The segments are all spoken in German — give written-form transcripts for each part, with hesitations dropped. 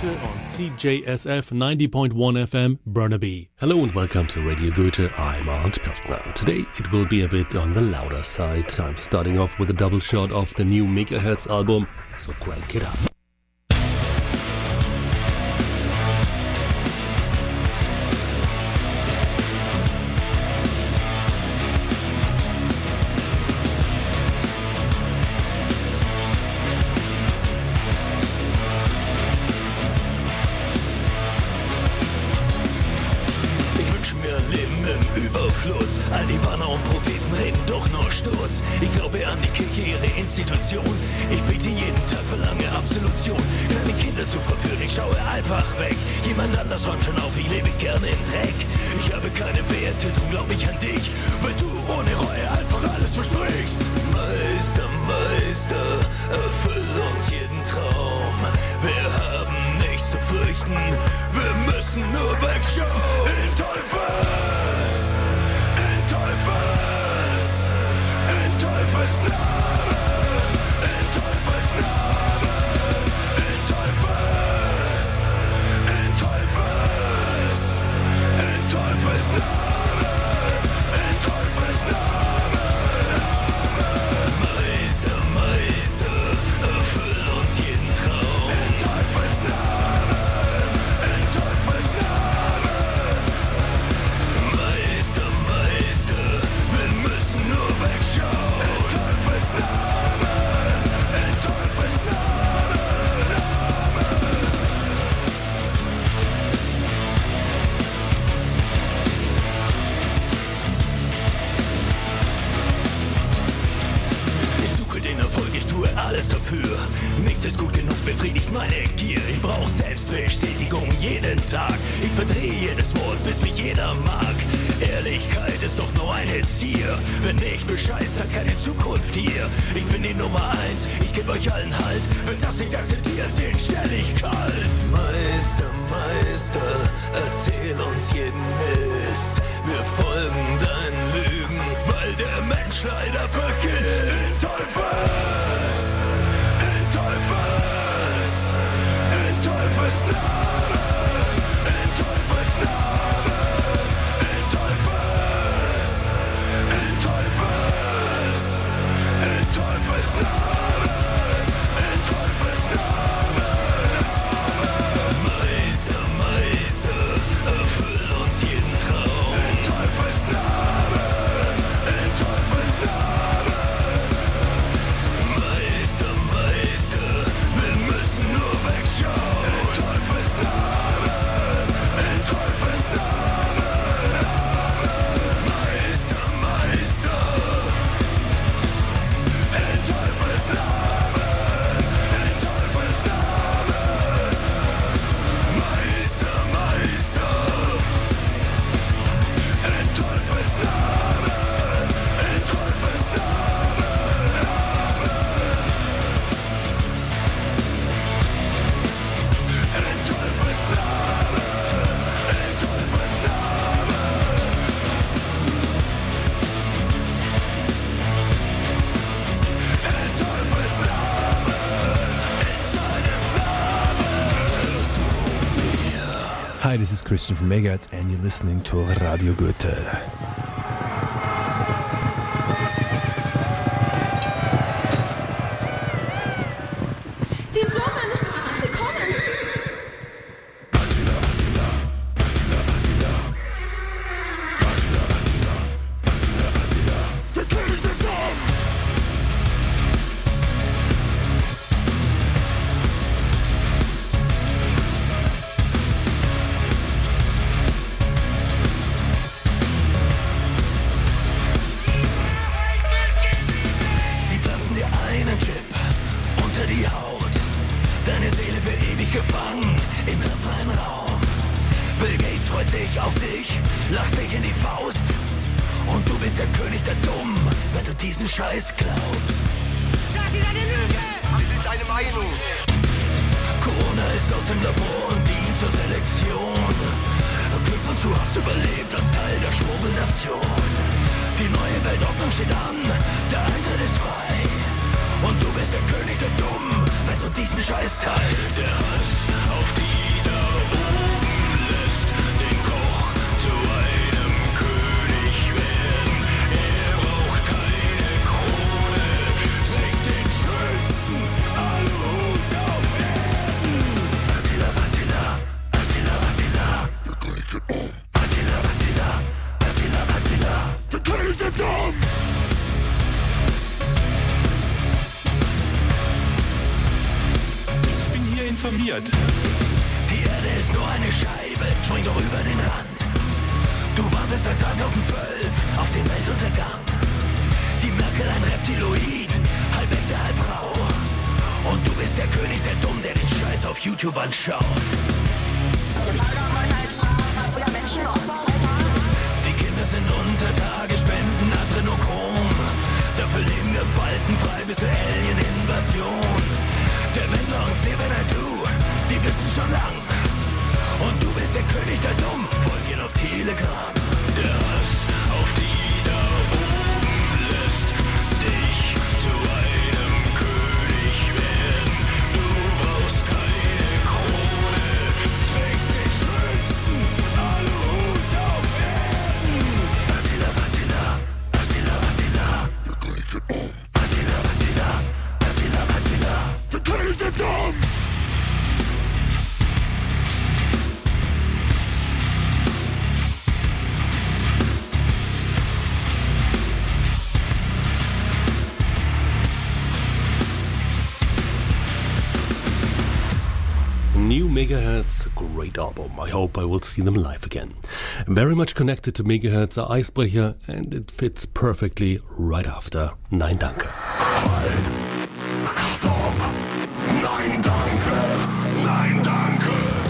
Goethe on CJSF 90.1 FM, Burnaby. Hello and welcome to Radio Goethe. I'm Arndt Peltner. Today it will be a bit on the louder side. I'm starting off with a double shot of the new Megahertz album, so crank it up. All die Banner und Propheten reden doch nur Stoß. Ich glaube an die Kirche, ihre Institution. Ich bete jeden Tag, verlange Absolution. Kleine Kinder zu verführen, ich schaue einfach weg. Jemand anders räumt schon auf, ich lebe gerne im Dreck. Ich habe keine Werte, drum glaub ich an dich, weil du ohne Reue einfach alles versprichst. Meister, Meister, erfüll uns jeden Traum. Wir haben nichts zu fürchten, wir müssen nur wegschauen. In Teufels Namen, in Teufels Namen, in Teufels Namen, in Teufels Namen. Meister, Meister, erfüll uns jeden Traum. In Teufels Namen, in Teufels Namen. Meister, Meister, wir müssen nur wegschauen. Alles dafür, nichts ist gut genug, befriedigt meine Gier. Ich brauch Selbstbestätigung jeden Tag. Ich verdrehe jedes Wort, bis mich jeder mag. Ehrlichkeit ist doch nur ein Ziel. Wenn nicht bescheißt, hat keine Zukunft hier. Ich bin die Nummer 1, ich geb euch allen Halt. Wer das nicht akzeptiert, den stell ich kalt. Meister, Meister, erzähl uns jeden Mist. Wir folgen deinen Lügen, weil der Mensch leider vergisst. Teufels Namen, in Teufels Namen, in Teufels Namen, in Teufels Namen. Meister, Meister, erfüll uns jeden Traum. In Teufels Namen, in Teufels Namen. Meister, Meister, wir müssen nur wegschauen. Hi, this is Christian from Megahertz and you're listening to Radio Goethe. Die Dummen! Sie kommen! Gefangen im hirnfreien Raum. Bill Gates freut sich auf dich, lacht sich in die Faust. Und du bist der König der Dummen, wenn du diesen Scheiß glaubst. Das ist eine Lüge! Das ist eine Meinung. Corona ist aus dem Labor und dient zur Selektion. Glückwunsch, du hast überlebt als Teil der Schwurbelnation. Die neue Weltordnung steht an, der Eintritt ist frei. Und du bist der König der Dummen, wenn du diesen Scheiß teilst. Der Hass auf die passiert? Die Erde ist nur eine Scheibe, spring doch über den Rand. Du wartest seit 2012 auf den Weltuntergang. Die Merkel ein Reptiloid, halb Echse, halb Rau. Und du bist der König der Dumm, der den Scheiß auf YouTube anschaut. Die Kinder sind unter Tage, spenden Adrenochrom. Dafür leben wir waltenfrei bis zur Alien-Invasion. Der Wendler und Xavier, die wissen schon lang. Und du bist der König der Dumm, folgen auf Telegram. Der Hass auf die da oben lässt dich zu einem König werden. Du brauchst keine Krone, trägst den schönsten Aluhut auf Erden. Attila, Attila, Attila, Attila, der König der Dumm. Attila, Attila, Attila, Attila, der König der Dumm. New Megahertz, great album. I hope I will see them live again. Very much connected to Megahertz are Eisbrecher, and it fits perfectly right after Nein Danke. Halt, stopp, nein danke, nein danke.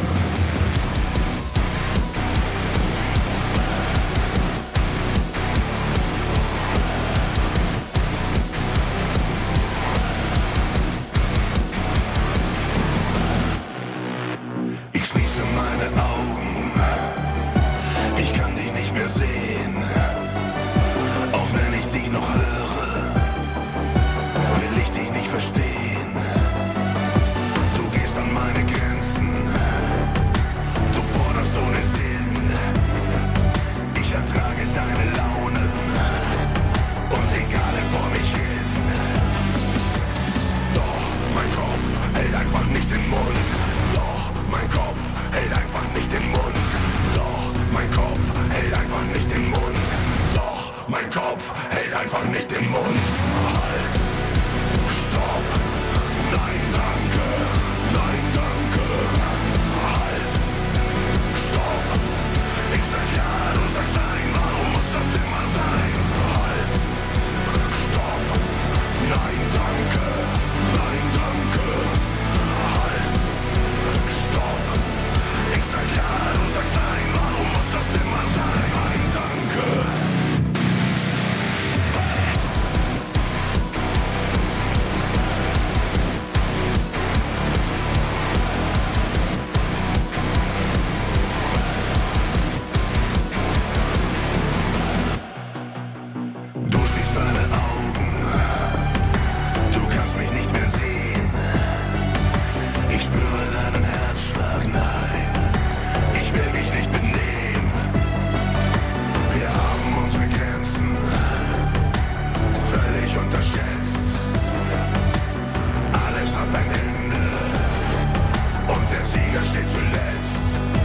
Ich schließe meine Augen, ich kann dich nicht mehr sehen, auch wenn ich dich noch höre, will ich dich nicht verstehen. Du gehst an meine Grenzen, du forderst ohne Sinn, ich ertrage deine Launen und egale vor mich hin. Doch mein Kopf hält einfach nicht den Mund. Doch mein Kopf hält einfach nicht den Mund. Doch mein Kopf hält einfach nicht den Mund. Doch mein Kopf hält einfach nicht den Mund. Halt, stopp, nein danke, nein danke. Halt, stopp, ich sag ja, du sagst nein, warum muss das immer sein? Halt, stopp, nein danke, nein danke. Halt, stopp, ich sag ja, du sagst nein, warum muss das immer sein? Nein danke. Du schließt deine Augen, du kannst mich nicht mehr sehen. Ich spüre deinen Herzschlag, nein, ich will mich nicht benehmen. Wir haben unsere Grenzen völlig unterschätzt. Alles hat ein Ende und der Sieger steht zuletzt.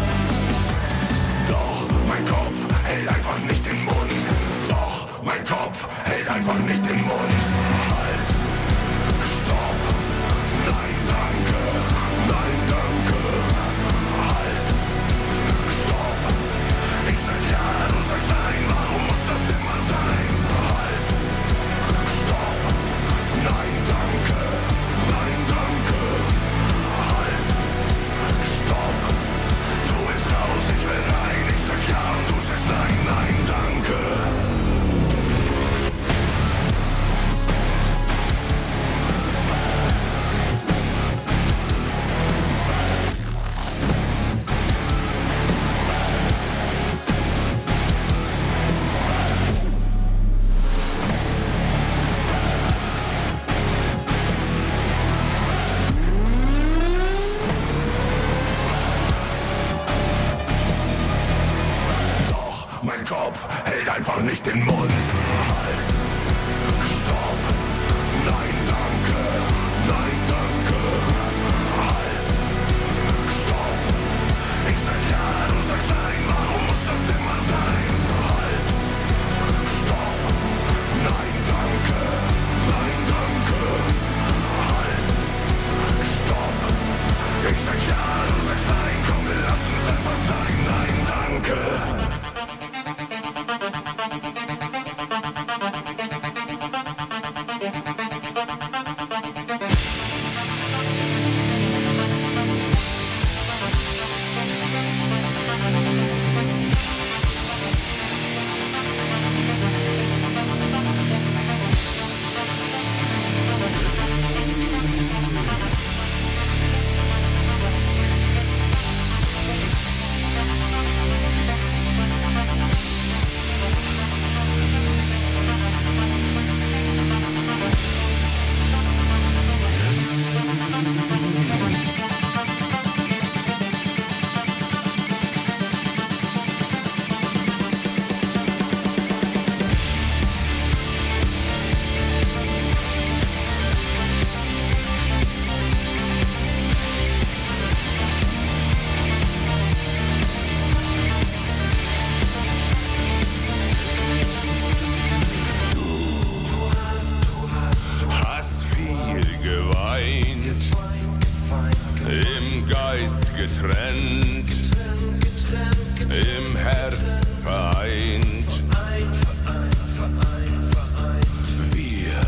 Doch mein Kopf hält einfach nicht den Mund. Doch mein Kopf hält einfach nicht den Mund. Halt, stopp, nein danke, nein danke. Halt, stopp, ich sag ja, du sagst nein, warum muss das immer sein? Halt, stopp, nein danke, nein danke. Halt, stopp, du bist raus, ich will rein, ich sag ja und du sagst nein, nein danke. Mein Kopf hält einfach nicht den Mund. Halt, stopp, nein danke, nein danke. Halt, stopp, ich sag ja, du sagst nein, warum muss das immer sein? Halt, stopp, nein danke, nein danke. Halt, stopp, ich sag ja, getrennt, im Herz vereint. Wir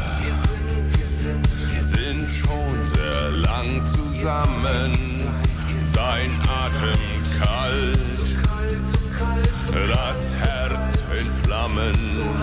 sind schon sehr lang zusammen, dein Atem kalt, das Herz in Flammen.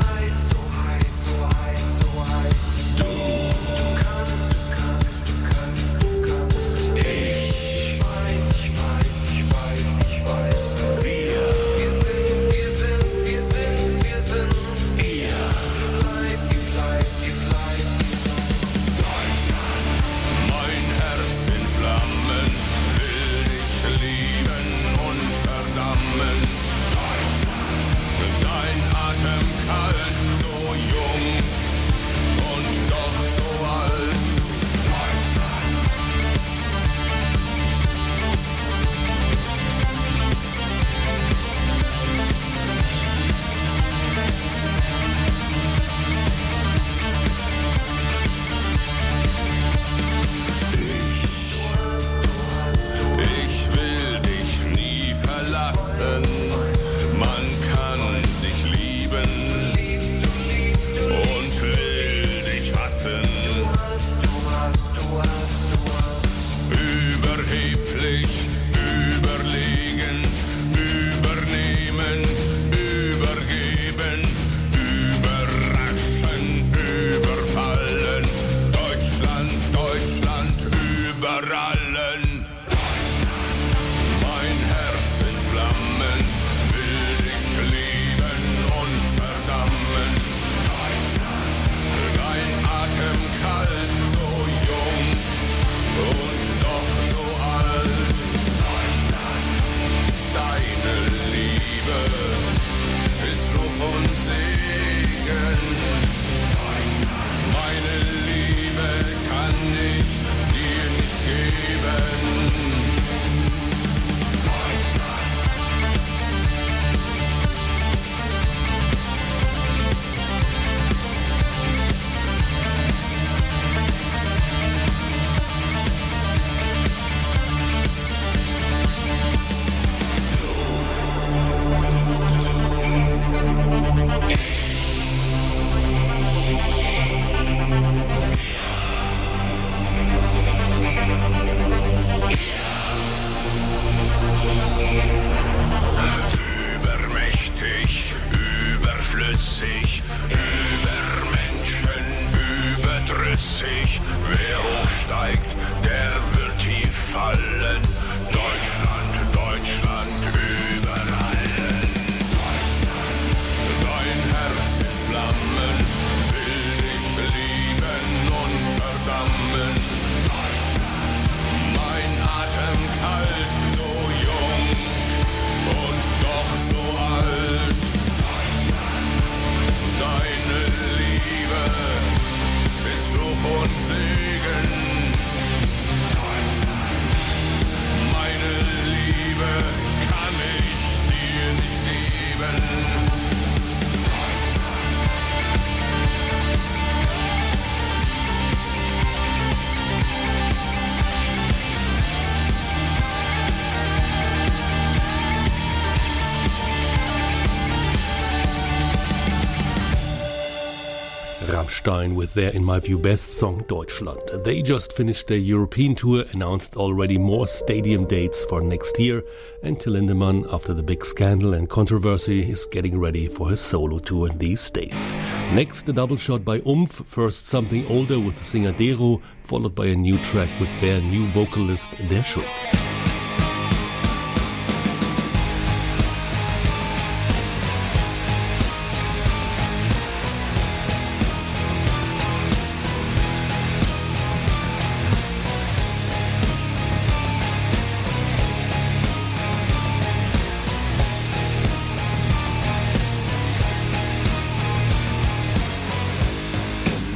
Rammstein with their, in my view, best song, Deutschland. They just finished their European tour, announced already more stadium dates for next year, and Till Lindemann, after the big scandal and controversy, is getting ready for his solo tour these days. Next, a double shot by Umf, first Something Older with singer Dero, followed by a new track with their new vocalist, Der Schulz.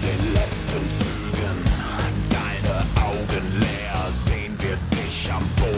Augen leer, sehen wir dich am Boden.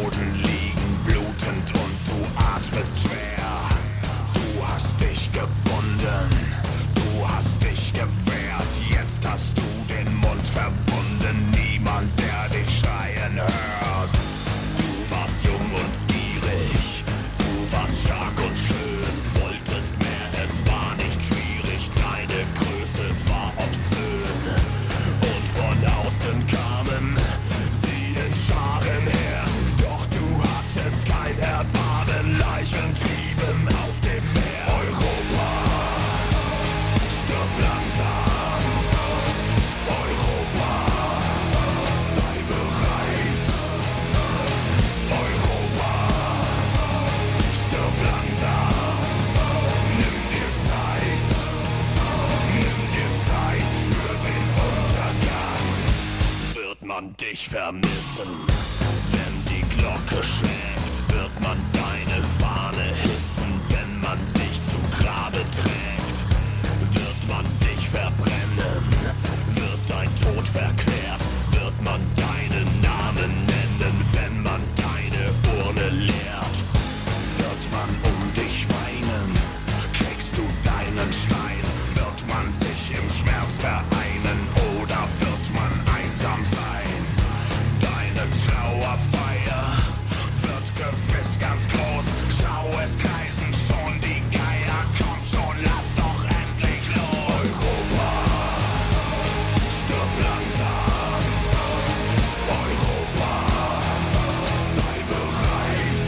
dich vermissen. Wenn die Glocke schlägt, wird man deine Fahne hissen. Wenn man dich zu Grabe trägt, wird man dich verbrennen. Wird dein Tod verklärt, wird man deinen Namen nennen. Wenn man deine Urne leert, wird man um dich weinen. Kriegst du deinen Stein, wird man sich im Schmerz vereinen oder wird man einsam sein. Deine Trauerfeier wird gewiss ganz groß. Schau, es kreisen schon die Geier. Komm schon, lass doch endlich los. Europa, stirb langsam. Europa, sei bereit.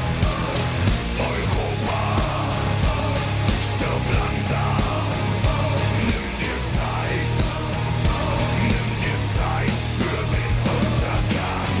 Europa, stirb langsam. Nimm dir Zeit für den Untergang.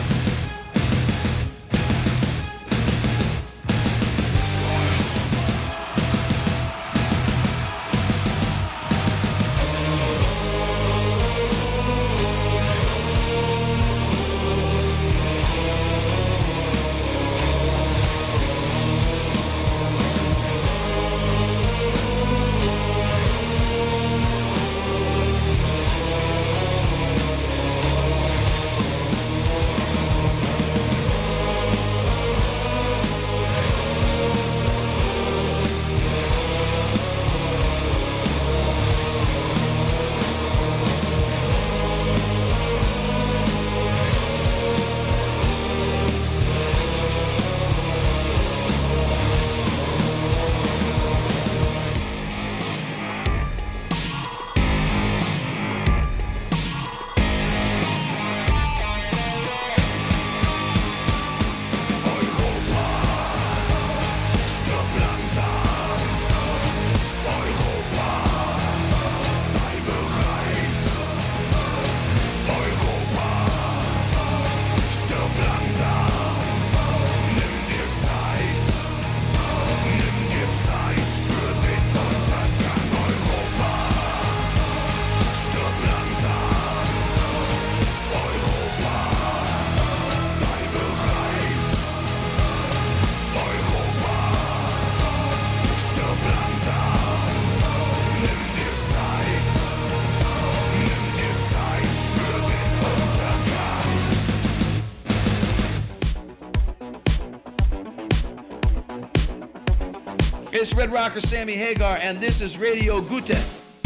It's Red Rocker Sammy Hagar, and this is Radio Gute.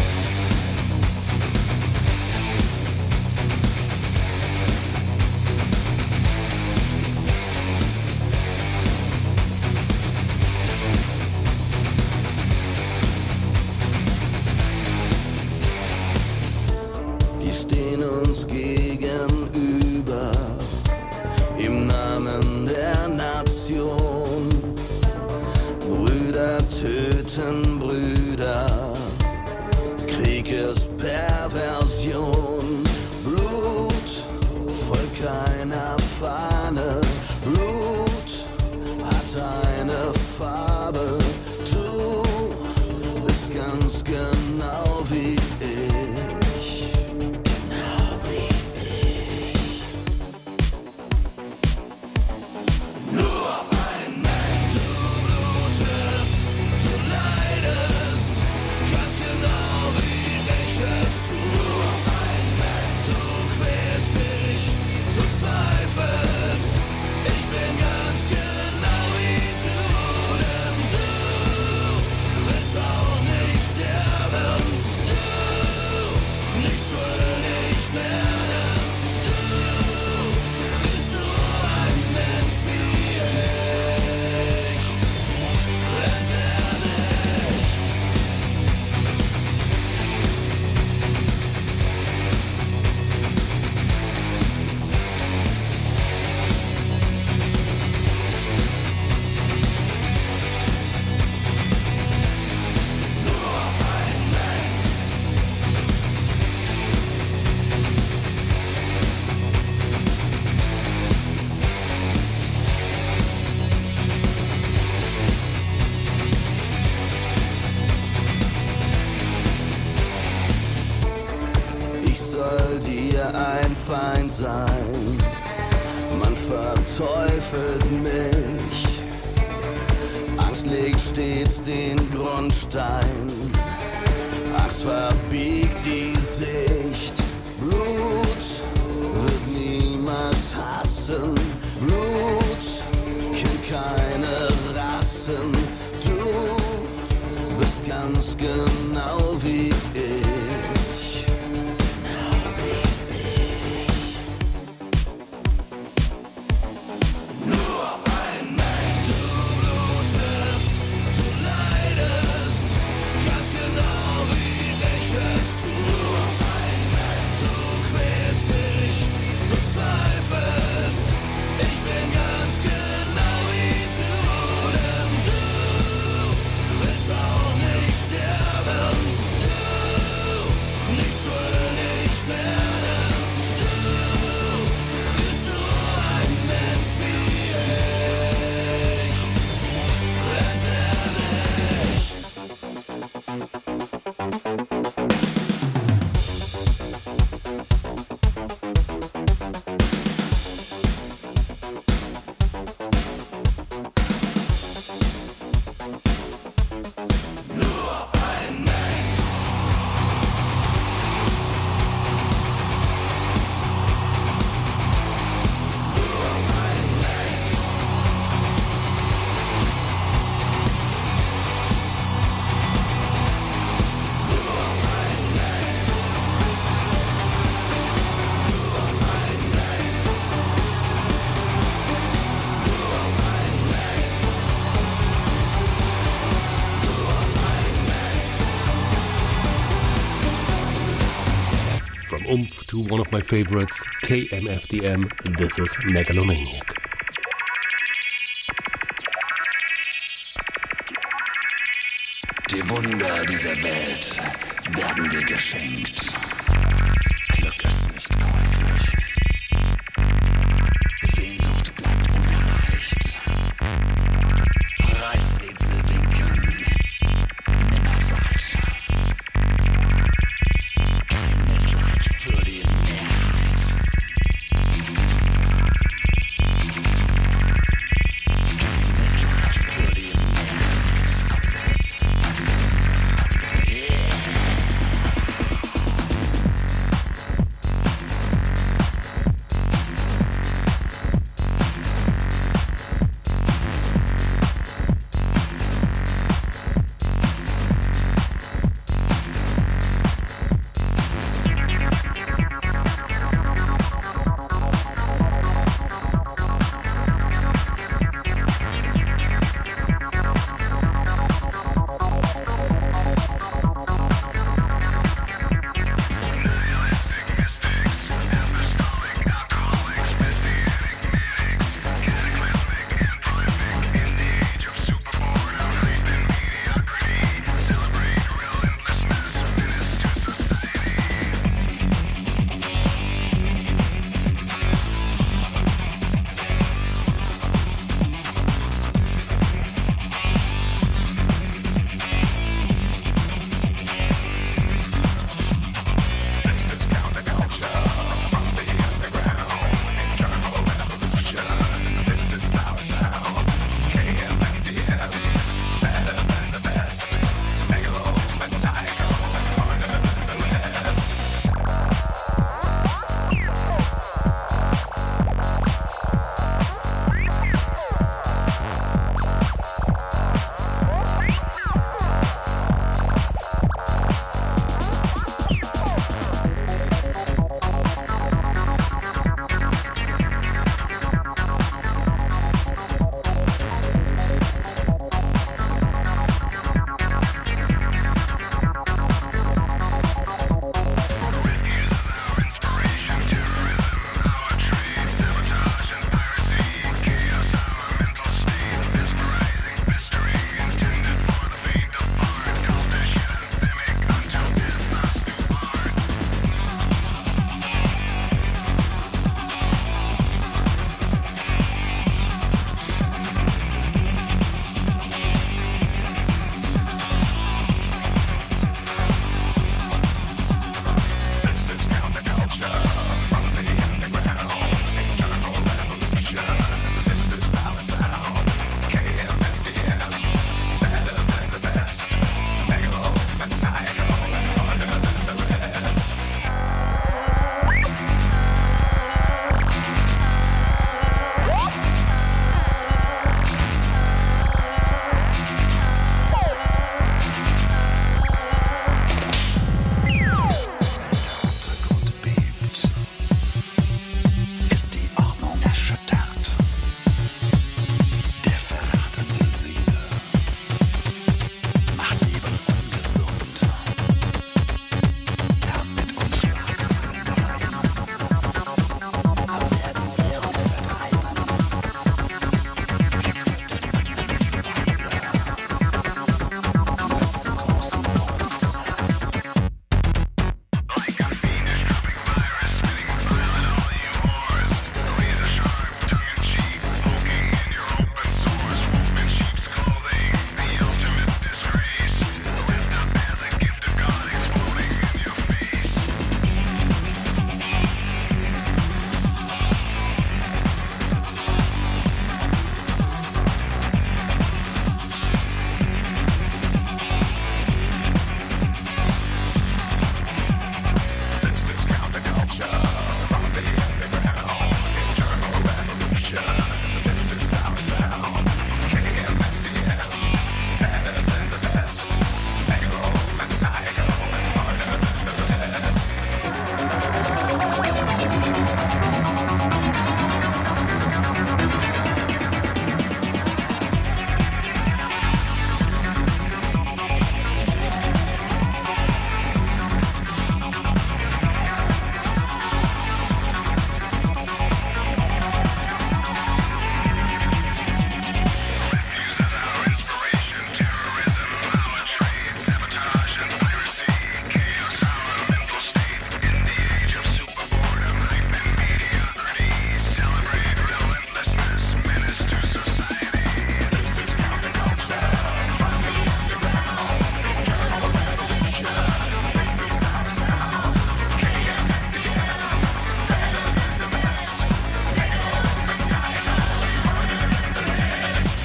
Wir stehen uns gegenüber im Namen der Nation. Brüder töten Brüder, Krieg ist Perversion. Blut folgt keiner Fahne, Blut hat eine Farbe. Du bist ganz genau wie ich. Genau wie ich. Nur ein Mensch, du blutest, du sein. Man verteufelt mich. Angst legt stets den Grundstein. Angst verbiegt die Sicht. Blut wird niemals hassen. Blut kennt keine Rassen. Du bist ganz genau wie ich. Genau wie ich. Nur ein Mensch. Du blutest, du leidest, ganz genau wie ich es tue. Nur ein Mensch. Du quälst dich, du zweifelst, ich bin ganz genau wie du, denn du willst auch nicht sterben, du nicht schuldig werden, du bist nur ein Mensch wie ich, bleib ehrlich. Nur ein Mensch. Nur ein Mensch. Nur ein Mensch. Nur ein Mensch. Nur ein Mensch. From Oomph to one of my favorites, KMFDM, this is Megalomaniac. Die Wunder dieser Welt werden dir geschenkt.